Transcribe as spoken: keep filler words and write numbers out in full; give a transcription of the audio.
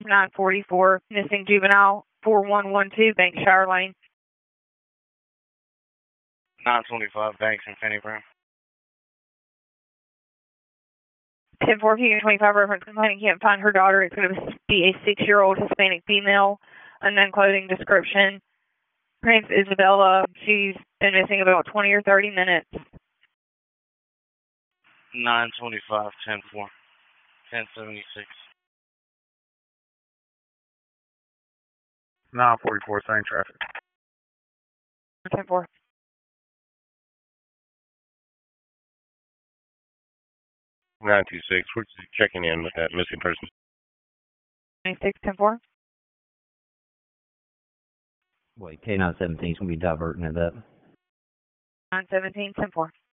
nine forty-four, missing juvenile, four one one two, Bank Shire Lane. nine twenty-five, Banks and Fannie Brown. ten four, P twenty-five, reference complaining can't find her daughter. It's going to be a six-year-old Hispanic female, unknown clothing description. Her name's Isabella. She's been missing about twenty or thirty minutes. nine twenty-five, ten four, ten seventy-six. nine forty-four, same traffic. ten four. nine two six, we're checking in with that missing person. twenty-six, ten four. Wait, K nine seventeen is going to be diverting it up. nine seventeen, ten four.